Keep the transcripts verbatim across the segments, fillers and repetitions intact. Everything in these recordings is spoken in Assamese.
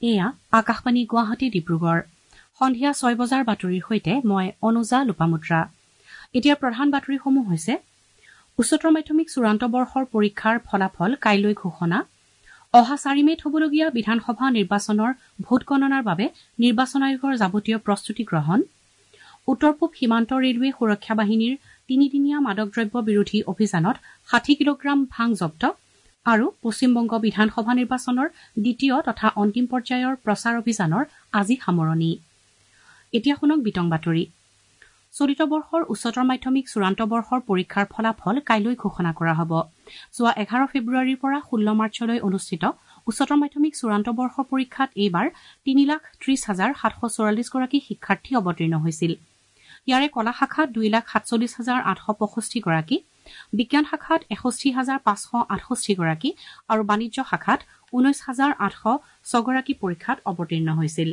এয়া আকাশবাণী গুৱাহাটী ডিব্ৰুগড় সন্ধিয়া ছয় বজাৰ বাতৰিৰ সৈতে মই অনুজা লোপামুদ্ৰা। এতিয়া প্ৰধান বাতৰিসমূহ হৈছে উচ্চতৰ মাধ্যমিক চূড়ান্ত বৰ্ষৰ পৰীক্ষাৰ ফলাফল কাইলৈ ঘোষণা। অহা চাৰি মেত হ'বলগীয়া বিধানসভা নিৰ্বাচনৰ ভোট গণনাৰ বাবে নিৰ্বাচন আয়োগৰ যাৱতীয় প্ৰস্তুতি গ্ৰহণ। উত্তৰ পূব সীমান্ত ৰেলৱে সুৰক্ষা বাহিনীৰ তিনিদিনীয়া মাদকদ্ৰব্য বিৰোধী অভিযানত ষাঠি কিলোগ্ৰাম ভাং জব্দ আৰু পশ্চিমবংগ বিধানসভা নিৰ্বাচনৰ দ্বিতীয় তথা অন্তিম পৰ্যায়ৰ প্ৰচাৰ অভিযানৰ আজি সামৰণি। এতিয়া শুনক বিতং বাতৰি। চলিত বৰ্ষৰ উচ্চতৰ মাধ্যমিক চূড়ান্ত বৰ্ষৰ পৰীক্ষাৰ ফলাফল কাইলৈ ঘোষণা কৰা হ'ব। যোৱা এঘাৰ ফেব্ৰুৱাৰীৰ পৰা ষোল্ল মাৰ্চলৈ অনুষ্ঠিত উচ্চতৰ মাধ্যমিক চূড়ান্ত বৰ্ষৰ পৰীক্ষাত এইবাৰ তিনি লাখ ত্ৰিশ হাজাৰ সাতশ চৌৰাল্লিছ গৰাকী শিক্ষাৰ্থী অৱতীৰ্ণ হৈছিল। ইয়াৰে কলা শাখাত দুই লাখ সাতচল্লিছ হাজাৰ আঠশ পঁয়ষষ্ঠি গৰাকী, বিজ্ঞান শাখাত এষষ্ঠি হাজাৰ পাঁচশ আঠষষ্ঠি গৰাকী আৰু বাণিজ্য শাখাত ঊনৈশ হাজাৰ আঠশ ছগৰাকী পৰীক্ষাত অৱতীৰ্ণ হৈছিল।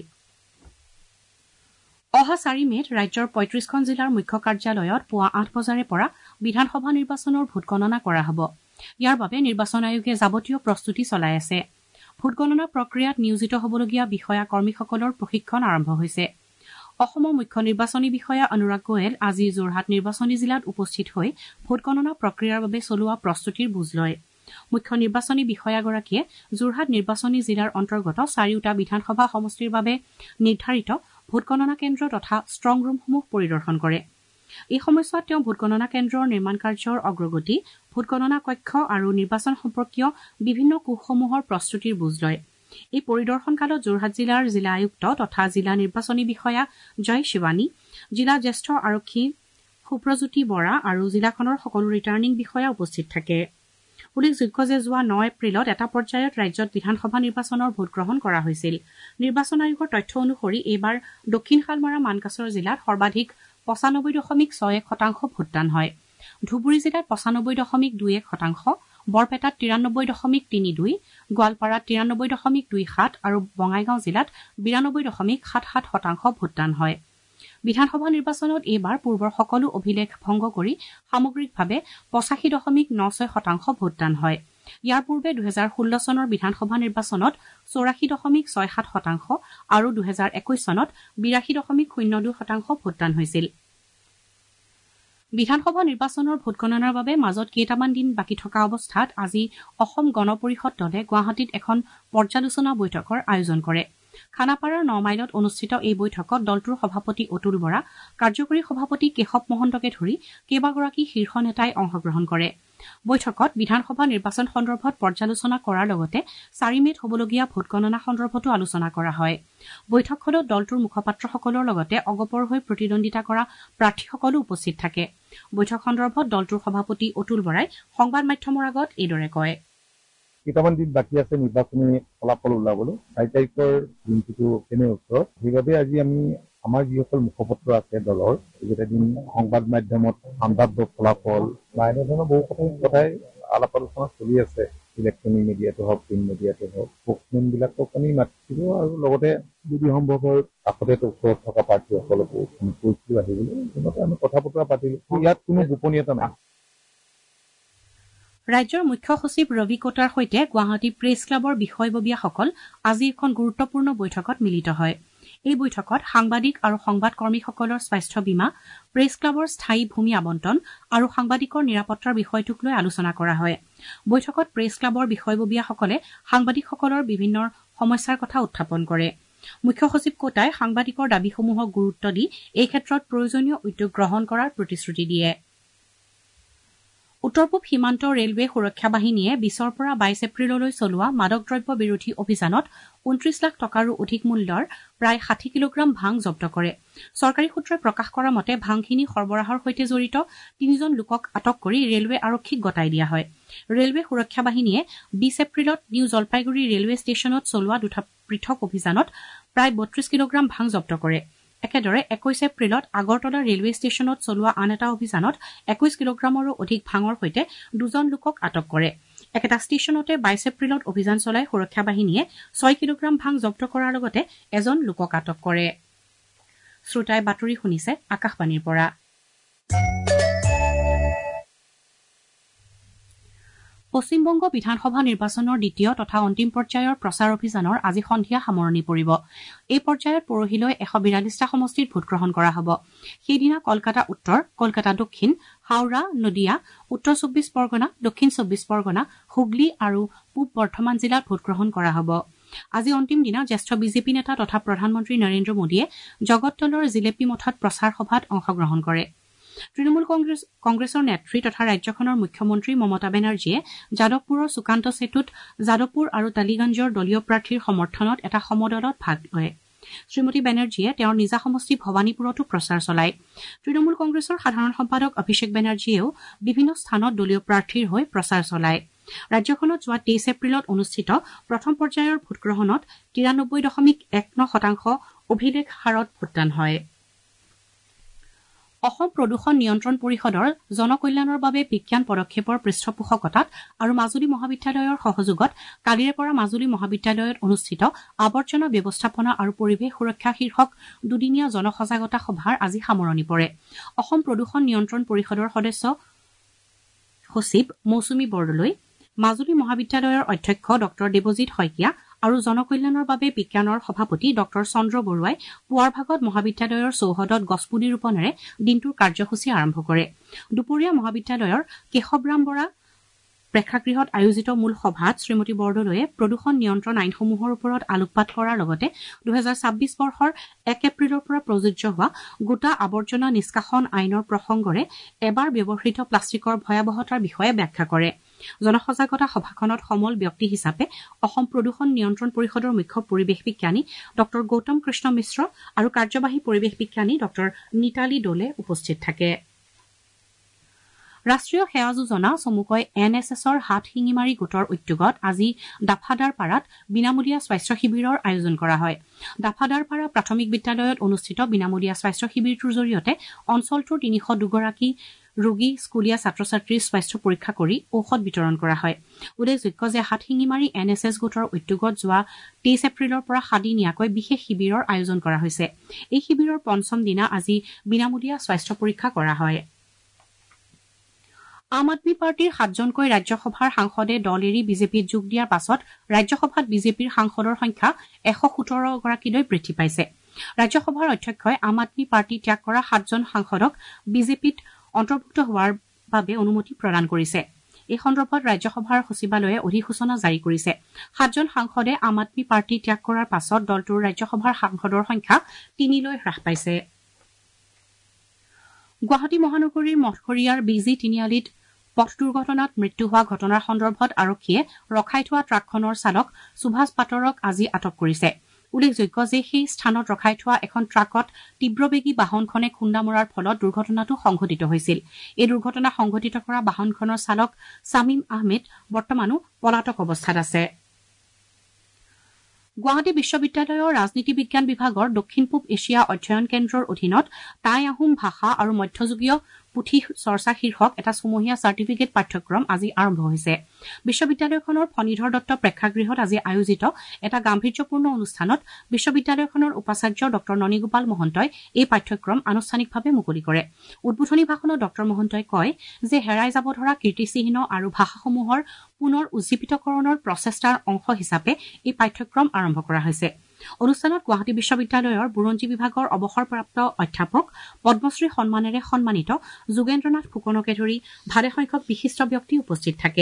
অহা চাৰি মেত ৰাজ্যৰ পঁয়ত্ৰিশখন জিলাৰ মুখ্য কাৰ্যালয়ত পুৱা আঠ বজাৰে পৰা বিধানসভা নিৰ্বাচনৰ ভোট গণনা কৰা হ'ব। ইয়াৰ বাবে নিৰ্বাচন আয়োগে যাৱতীয় প্ৰস্তুতি চলাই আছে। ভোট গণনা প্ৰক্ৰিয়াত নিয়োজিত হ'বলগীয়া বিষয়া কৰ্মীসকলৰ প্ৰশিক্ষণ আৰম্ভ হৈছে। অসমৰ মুখ্য নিৰ্বাচনী বিষয়া অনুৰাগ গোৱেল আজি যোৰহাট নিৰ্বাচনী জিলাত উপস্থিত হৈ ভোট গণনা প্ৰক্ৰিয়াৰ বাবে চলোৱা প্ৰস্তুতিৰ বুজ লয়। মুখ্য নিৰ্বাচনী বিষয়াগৰাকীয়ে যোৰহাট নিৰ্বাচনী জিলাৰ অন্তৰ্গত চাৰিওটা বিধানসভা সমষ্টিৰ বাবে নিৰ্ধাৰিত ভোট গণনা কেন্দ্ৰ তথা ষ্ট্ৰং ৰুমসমূহ পৰিদৰ্শন কৰে। এই সময়ছোৱাত তেওঁ ভোট গণনা কেন্দ্ৰৰ নিৰ্মাণ কাৰ্যৰ অগ্ৰগতি, ভোট গণনা কক্ষ আৰু নিৰ্বাচন সম্পৰ্কীয় বিভিন্ন কোষসমূহৰ প্ৰস্তুতিৰ বুজ লয়। এই পৰিদৰ্শন কালত যোৰহাট জিলাৰ জিলা আয়ুক্ত তথা জিলা নিৰ্বাচনী বিষয়া জয় শিৱানী, জিলা জ্যেষ্ঠ আৰক্ষী সুপ্ৰজ্যোতি বৰা আৰু জিলাখনৰ সকলো ৰিটাৰ্ণিং বিষয়া উপস্থিত থাকে। উল্লেখযোগ্য যে যোৱা ন এপ্ৰিলত এটা পৰ্যায়ত ৰাজ্যত বিধানসভা নিৰ্বাচনৰ ভোটগ্ৰহণ কৰা হৈছিল। নিৰ্বাচন আয়োগৰ তথ্য অনুসৰি এইবাৰ দক্ষিণ শালমাৰা মানকাছৰ জিলাত সৰ্বাধিক পঁচানব্বৈ দশমিক ছয় এক শতাংশ ভোটদান হয়। ধুবুৰী জিলাত পঁচানব্বৈ দশমিক দুই এক শতাংশ, বৰপেটাত তিৰানব্বৈ দশমিক তিনি দুই, গোৱালপাৰাত তিৰানব্বৈ দশমিক দুই সাত আৰু বঙাইগাঁও জিলাত বিৰানব্বৈ দশমিক সাত সাত শতাংশ ভোটদান হয়। বিধানসভা নিৰ্বাচনত এইবাৰ পূৰ্বৰ সকলো অভিলেখ ভংগ কৰি সামগ্ৰিকভাৱে পঁচাশী দশমিক ন ছয় শতাংশ ভোটদান হয়। ইয়াৰ পূৰ্বে দুহেজাৰ ষোল্ল চনৰ বিধানসভা নিৰ্বাচনত চৌৰাশী দশমিক ছয় সাত শতাংশ আৰু দুহেজাৰ একৈশ চনত বিৰাশী দশমিক শূন্য দুই শতাংশ ভোটদান হৈছিল। বিধানসভা নিৰ্বাচনৰ ভোটগণনাৰ বাবে মাজত কেইটামান দিন বাকী থকা অৱস্থাত আজি অসম গণ পৰিষদ দলে গুৱাহাটীত এখন পৰ্যালোচনা বৈঠকৰ আয়োজন কৰে। খানাপাৰাৰ ন মাইলত অনুষ্ঠিত এই বৈঠকত দলটোৰ সভাপতি অতুল বৰা, কাৰ্যকৰী সভাপতি কেশৱ মহন্তকে ধৰি কেইবাগৰাকী শীৰ্ষ নেতাই অংশগ্ৰহণ কৰে। বৈঠকত বিধানসভা নিৰ্বাচন সন্দৰ্ভত পৰ্যালোচনা কৰাৰ লগতে চাৰি মেত হ'বলগীয়া ভোটগণনা সন্দৰ্ভতো আলোচনা কৰা হয়। বৈঠকখনত দলটোৰ মুখপাত্ৰসকলৰ লগতে অগপৰ হৈ প্ৰতিদ্বন্দ্বিতা কৰা প্ৰাৰ্থীসকলো উপস্থিত থাকে। বৈঠক সন্দৰ্ভত দলটোৰ সভাপতি অতুল বৰাই সংবাদ মাধ্যমৰ আগত এইদৰে কয়। কেইটামান দিন বাকী আছে নিৰ্বাচনী ফলাফল ওলাবলৈ, চাৰি তাৰিখৰ দিনটোতো এনে ওচৰত। সেইবাবে আজি আমি আমাৰ যিসকল মুখপত্ৰ আছে দলৰ, এইকেইটা দিন সংবাদ মাধ্যমত সাম্ভাব্য ফলাফল বা এনেধৰণৰ বহু কথাই আলাপ আলোচনা চলি আছে। ইলেক্ট্ৰনিক মিডিয়াটো হওক, প্ৰিণ্ট মিডিয়াটো হওক, স্প'ক্সমেন বিলাকক আমি মাতিছিলো আৰু লগতে যদি সম্ভৱ হয় কাষতে ওচৰত থকা প্ৰাৰ্থীসকলকো কৈছিলো আহিবলৈ। তেনেকৈ আমি কথা বতৰা পাতিলো। ইয়াত কোনো গোপনীয়তা নাই। ৰাজ্যৰ মুখ্য সচিব ৰবি কোটাৰ সৈতে গুৱাহাটী প্ৰেছ ক্লাবৰ বিষয়ববীয়াসকল আজি এখন গুৰুত্বপূৰ্ণ বৈঠকত মিলিত হয়। এই বৈঠকত সাংবাদিক আৰু সংবাদ কৰ্মীসকলৰ স্বাস্থ্য বীমা, প্ৰেছ ক্লাবৰ স্থায়ী ভূমি আবণ্টন আৰু সাংবাদিকৰ নিৰাপত্তাৰ বিষয়টোক লৈ আলোচনা কৰা হয়। বৈঠকত প্ৰেছ ক্লাবৰ বিষয়ববীয়াসকলে সাংবাদিকসকলৰ বিভিন্ন সমস্যাৰ কথা উত্থাপন কৰে। মুখ্য সচিব কোটাই সাংবাদিকৰ দাবীসমূহক গুৰুত্ব দি এই ক্ষেত্ৰত প্ৰয়োজনীয় উদ্যোগ গ্ৰহণ কৰাৰ প্ৰতিশ্ৰুতি দিয়ে। উত্তৰ পূব সীমান্ত ৰেলৱে সুৰক্ষা বাহিনীয়ে বিছৰ পৰা বাইছ এপ্ৰিললৈ চলোৱা মাদকদ্ৰব্য বিৰোধী অভিযানত ঊনত্ৰিশ লাখ টকাৰো অধিক মূল্যৰ প্ৰায় ষাঠি কিলোগ্ৰাম ভাং জব্দ কৰে। চৰকাৰী সূত্ৰই প্ৰকাশ কৰা মতে ভাংখিনি সৰবৰাহৰ সৈতে জড়িত তিনিজন লোকক আটক কৰি ৰেলৱে আৰক্ষীক গতাই দিয়া হয়। ৰেলৱে সুৰক্ষা বাহিনীয়ে বিছ এপ্ৰিলত নিউ জলপাইগুৰি ৰেলৱে ষ্টেচনত চলোৱা দুটা পৃথক অভিযানত প্ৰায় বত্ৰিশ কিলোগ্ৰাম ভাং জব্দ কৰে। একেদৰে একৈশ এপ্ৰিলত আগৰতলা ৰেলৱে ষ্টেচনত চলোৱা আন এটা অভিযানত একৈশ কিলোগ্ৰামৰো অধিক ভাঙৰ সৈতে দুজন লোকক আটক কৰে। একেটা ষ্টেচনতে বাইছ এপ্ৰিলত অভিযান চলাই সুৰক্ষা বাহিনীয়ে ছয় কিলোগ্ৰাম ভাং জব্দ কৰাৰ লগতে এজন লোকক আটক কৰে। শ্ৰোতাই বাতৰি শুনিছে আকাশবাণীৰ পৰা। পশ্চিমবংগ বিধানসভা নিৰ্বাচনৰ দ্বিতীয় তথা অন্তিম পৰ্যায়ৰ প্ৰচাৰ অভিযানৰ আজি সন্ধিয়া সামৰণি পৰিব। এই পৰ্যায়ত পৰহিলৈ এশ বিৰাল্লিছটা সমষ্টিত ভোটগ্ৰহণ কৰা হ'ব। সেইদিনা কলকাতা উত্তৰ, কলকাতা দক্ষিণ, হাওৰা, নদিয়া, উত্তৰ চৌব্বিছ পৰগনা, দক্ষিণ চৌব্বিছ পৰগনা, হুগলী আৰু পূব বৰ্ধমান জিলাত ভোটগ্ৰহণ কৰা হ'ব। আজি অন্তিম দিনা জ্যেষ্ঠ বিজেপি নেতা তথা প্ৰধানমন্ত্ৰী নৰেন্দ্ৰ মোদীয়ে জগতদলৰ জিলেপি মঠত প্ৰচাৰ সভাত অংশগ্ৰহণ কৰে। তৃণমূল কংগ্ৰেছ কংগ্ৰেছৰ নেত্ৰী তথা ৰাজ্যখনৰ মুখ্যমন্ত্ৰী মমতা বেনাৰ্জীয়ে যাদৱপুৰৰ সুকান্ত সেতুত যাদৱপুৰ আৰু টালিগঞ্জৰ দলীয় প্ৰাৰ্থীৰ সমৰ্থনত এটা সমদলত ভাগ লয়। শ্ৰীমতী বেনাৰ্জীয়ে তেওঁৰ নিজা সমষ্টি ভৱানীপুৰতো প্ৰচাৰ চলায়। তৃণমূল কংগ্ৰেছৰ সাধাৰণ সম্পাদক অভিষেক বেনাৰ্জীয়েও বিভিন্ন স্থানত দলীয় প্ৰাৰ্থীৰ হৈ প্ৰচাৰ চলায়। ৰাজ্যখনত যোৱা তেইছ এপ্ৰিলত অনুষ্ঠিত প্ৰথম পৰ্যায়ৰ ভোটগ্ৰহণত তিৰানব্বৈ দশমিক এক ন শতাংশ অভিলেখ হাৰত ভোটদান হয়। অসম প্ৰদূষণ নিয়ন্ত্ৰণ পৰিষদৰ জনকল্যাণৰ বাবে বিজ্ঞান পদক্ষেপৰ পৃষ্ঠপোষকতাত আৰু মাজুলী মহাবিদ্যালয়ৰ সহযোগত কালিৰে পৰা মাজুলী মহাবিদ্যালয়ত অনুষ্ঠিত আৱৰ্জনা ব্যৱস্থাপনা আৰু পৰিৱেশ সুৰক্ষা শীৰ্ষক দুদিনীয়া জনসজাগতা সভাৰ আজি সামৰণি পৰে। অসম প্ৰদূষণ নিয়ন্ত্ৰণ পৰিষদৰ সদস্য সচিব মৌচুমী বৰদলৈ, মাজুলী মহাবিদ্যালয়ৰ অধ্যক্ষ ডক্টৰ দেৱজিৎ শইকীয়া আৰু জনকল্যাণৰ বাবে বিজ্ঞানৰ সভাপতি ডক্টৰ চন্দ্ৰ বৰুৱাই পুৱাৰ ভাগত মহাবিদ্যালয়ৰ চৌহদত গছপুলি ৰোপণেৰে দিনটোৰ কাৰ্যসূচী আৰম্ভ কৰে। দুপৰীয়া মহাবিদ্যালয়ৰ কেশৱৰাম বৰা প্ৰেক্ষাগৃহত আয়োজিত মূল সভাত শ্ৰীমতী বৰদলৈয়ে প্ৰদূষণ নিয়ন্ত্ৰণ আইনসমূহৰ ওপৰত আলোকপাত কৰাৰ লগতে দুহেজাৰ ছাব্বিছ বৰ্ষৰ এক এপ্ৰিলৰ পৰা প্ৰযোজ্য হোৱা গোটা আৱৰ্জনা নিষ্কাশন আইনৰ প্ৰসংগৰে এবাৰ ব্যৱহৃত প্লাষ্টিকৰ ভয়াৱহতাৰ বিষয়ে ব্যাখ্যা কৰে। জনসজাগতা সভাখনত সমল ব্যক্তি হিচাপে অসম প্ৰদূষণ নিয়ন্ত্ৰণ পৰিষদৰ মুখ্য পৰিৱেশ বিজ্ঞানী ডক্টৰ গৌতম কৃষ্ণ মিশ্ৰ আৰু কাৰ্যবাহী পৰিৱেশ বিজ্ঞানী ডক্টৰ নিতালী দোলে উপস্থিত থাকে। ৰাষ্ট্ৰীয় সেৱা যোজনা চমুকৈ এন এছ এছৰ হাত শিঙিমাৰী গোটৰ উদ্যোগত আজি দাফাদাৰপাৰাত বিনামূলীয়া স্বাস্থ্য শিবিৰৰ আয়োজন কৰা হয়। দাফাদাৰপাৰা প্ৰাথমিক বিদ্যালয়ত অনুষ্ঠিত বিনামূলীয়া স্বাস্থ্য শিবিৰটোৰ জৰিয়তে অঞ্চলটোৰ তিনিশ দুগৰাকী ৰোগী স্কুলীয়া ছাত্ৰ ছাত্ৰীৰ স্বাস্থ্য পৰীক্ষা কৰি ঔষধ বিতৰণ কৰা হয়। উল্লেখযোগ্য যে হাত শিঙিমাৰী এন এছ এছ গোটৰ উদ্যোগত যোৱা তেইছ এপ্ৰিলৰ পৰা সাতদিনীয়াকৈ বিশেষ শিবিৰৰ আয়োজন কৰা হৈছে। এই শিবিৰৰ পঞ্চম দিনা আজি বিনামূলীয়া স্বাস্থ্য পৰীক্ষা কৰা হয়। আম আদমী পাৰ্টীৰ সাতজনকৈ ৰাজ্যসভাৰ সাংসদে দল এৰি বিজেপিত যোগ দিয়াৰ পাছত ৰাজ্যসভাত বিজেপিৰ সাংসদৰ সংখ্যা এশ সোতৰ গৰাকীলৈ বৃদ্ধি পাইছে। ৰাজ্যসভাৰ অধ্যক্ষই আম আদমী পাৰ্টী ত্যাগ কৰা সাতজন সাংসদক বিজেপিত অন্তৰ্ভুক্ত হোৱাৰ বাবে অনুমতি প্ৰদান কৰিছে। এই সন্দৰ্ভত ৰাজ্যসভাৰ সচিবালয়ে অধিসূচনা জাৰি কৰিছে। সাতজন সাংসদে আম আদমী পাৰ্টী ত্যাগ কৰাৰ পাছত দলটোৰ ৰাজ্যসভাৰ সাংসদৰ সংখ্যা তিনিলৈ হ্ৰাস পাইছে। গুৱাহাটী মহানগৰীৰ মঠঘৰীয়াৰ বিজি তিনিআলিত পথ দুৰ্ঘটনাত মৃত্যু হোৱা ঘটনাৰ সন্দৰ্ভত আৰক্ষীয়ে ৰখাই থোৱা ট্ৰাকখনৰ চালক সুভাষ পাটৰক আজি আটক কৰিছে। উল্লেখযোগ্য যে সেই স্থানত ৰখাই থোৱা এখন ট্ৰাকত তীব্ৰবেগী বাহনখনে খুন্দা মৰাৰ ফলত দুৰ্ঘটনাটো সংঘটিত হৈছিল। এই দুৰ্ঘটনা সংঘটিত কৰা বাহনখনৰ চালক ছামিম আহমেদ বৰ্তমানো পলাতক অৱস্থাত আছে। গুৱাহাটী বিশ্ববিদ্যালয়ৰ ৰাজনীতি বিজ্ঞান বিভাগৰ দক্ষিণ পূব এছিয়া অধ্যয়ন কেন্দ্ৰৰ অধীনত টাই আহোম ভাষা আৰু মধ্যযুগীয় পুথি চৰ্চা শীৰ্ষক এটা ছমহীয়া চাৰ্টিফিকেট পাঠ্যক্ৰম আজি আৰম্ভ হৈছে। বিশ্ববিদ্যালয়খনৰ ফণীধৰ দত্ত প্ৰেক্ষাগৃহত আজি আয়োজিত এটা গাম্ভীৰ্যপূৰ্ণ অনুষ্ঠানত বিশ্ববিদ্যালয়খনৰ উপাচাৰ্য ডক্টৰ ননীগোপাল মহন্তই এই পাঠ্যক্ৰম আনুষ্ঠানিকভাৱে মুকলি কৰে। উদ্বোধনী ভাষণত ডক্টৰ মহন্তই কয় যে হেৰাই যাব ধৰা কীৰ্তিচিহ্ন আৰু ভাষাসমূহৰ পুনৰ উজ্জীৱিতকৰণৰ প্ৰচেষ্টাৰ অংশ হিচাপে এই পাঠ্যক্ৰম আৰম্ভ কৰা হৈছে। অনুষ্ঠানত গুৱাহাটী বিশ্ববিদ্যালয়ৰ বুৰঞ্জী বিভাগৰ অৱসৰপ্ৰাপ্ত অধ্যাপক পদ্মশ্ৰী সন্মানেৰে সন্মানিত যোগেন্দ্ৰনাথ ফুকনকে ধৰি ভালেসংখ্যক বিশিষ্ট ব্যক্তি উপস্থিত থাকে।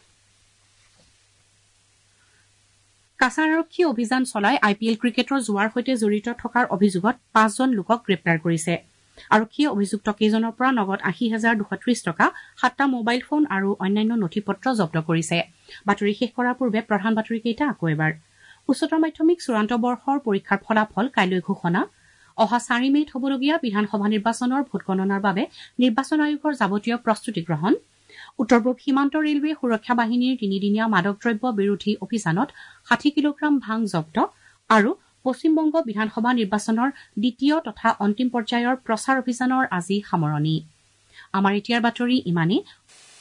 কাছাৰ আৰক্ষীয়ে অভিযান চলাই আই পি এল ক্ৰিকেটৰ জোৱাৰ সৈতে জড়িত থকাৰ অভিযোগত পাঁচজন লোকক গ্ৰেপ্তাৰ কৰিছে। আৰক্ষীয়ে অভিযুক্ত কেইজনৰ পৰা নগদ আশী হাজাৰ দুশ ত্ৰিশ টকা, সাতটা মোবাইল ফোন আৰু অন্যান্য নথি পত্ৰ জব্দ কৰিছে। বাতৰি শেষ কৰাৰ পূৰ্বে প্ৰধান বাতৰিকেইটা আকৌ এবাৰ। উচ্চতৰ মাধ্যমিক চূড়ান্ত বৰ্ষৰ পৰীক্ষাৰ ফলাফল কাইলৈ ঘোষণা। অহা চাৰি মে'ত হ'বলগীয়া বিধানসভা নিৰ্বাচনৰ ভোটগণনাৰ বাবে নিৰ্বাচন আয়োগৰ যাৱতীয় প্ৰস্তুতি গ্ৰহণ। উত্তৰ পূব সীমান্ত ৰেলৱে সুৰক্ষা বাহিনীৰ তিনিদিনীয়া মাদক দ্ৰব্য বিৰোধী অভিযানত ষাঠি কিলোগ্ৰাম ভাং জব্দ আৰু পশ্চিমবংগ বিধানসভা নিৰ্বাচনৰ দ্বিতীয় তথা অন্তিম পৰ্যায়ৰ প্ৰচাৰ অভিযানৰ আজি সামৰণি। আমাৰ এতিয়াৰ বাতৰি ইমানেই।